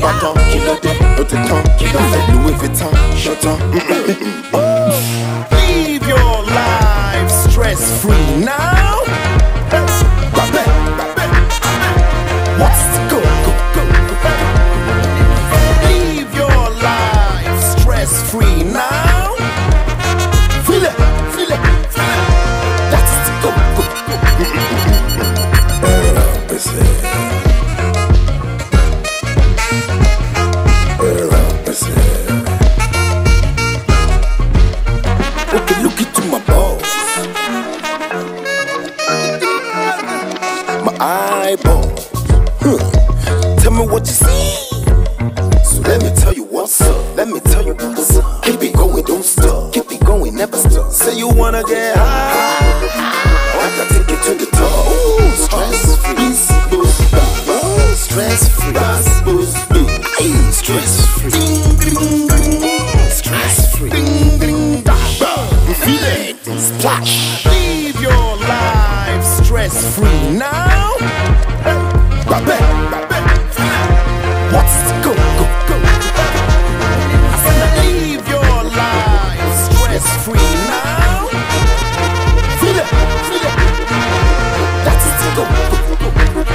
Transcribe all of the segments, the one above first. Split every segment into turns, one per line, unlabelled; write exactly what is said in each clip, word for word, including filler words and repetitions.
bâton, no te temps, Louis Vuitton, j'attends. Live your life stress free now. What's the go, go, go, go. Live your life stress free now. Feel it, feel it, feel it. That's the go, go, go. Okay, look into my balls, my eyeballs. Huh. Tell me what you see. So let me tell you what's up. Let me tell you what's up. Keep it going, don't stop. Keep it going, never stop. Say you wanna get high, I can take you to the top. Ooh, stress free, boost, oh, stress free, boost, hey, stress free, ding, ding, ding, stress free, ding, ding, da, feel it, splash. Live your life stress free now. What's the go, go, go? I said live your life stress free now. Feel it, feel it. That's the go, go, go.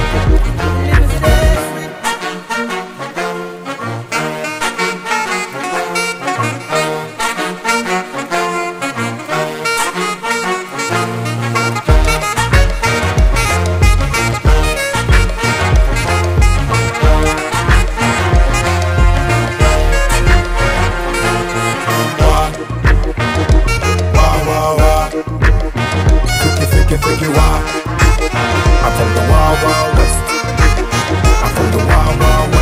Figure out, I'm from the wild, wild west. I'm from the wild, wild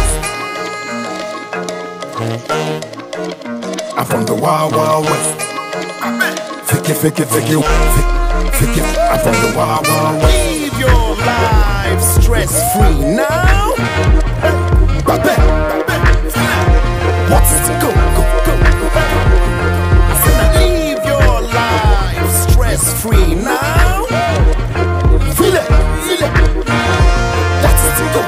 west. I'm from the wild, wild west. Figure, figure, figure, figure. I'm from the wild, wild west. Live your life stress free now. What's the go, go, go, go? I said live your life stress free now. Feel it, feel it. That's the go.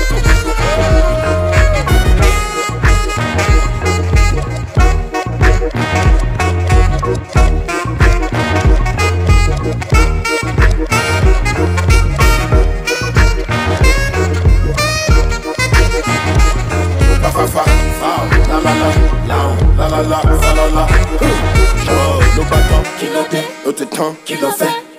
Fa fa fa, la la la, la la la la la la la. No bâton, qui le fait, no te temps, qui le fait.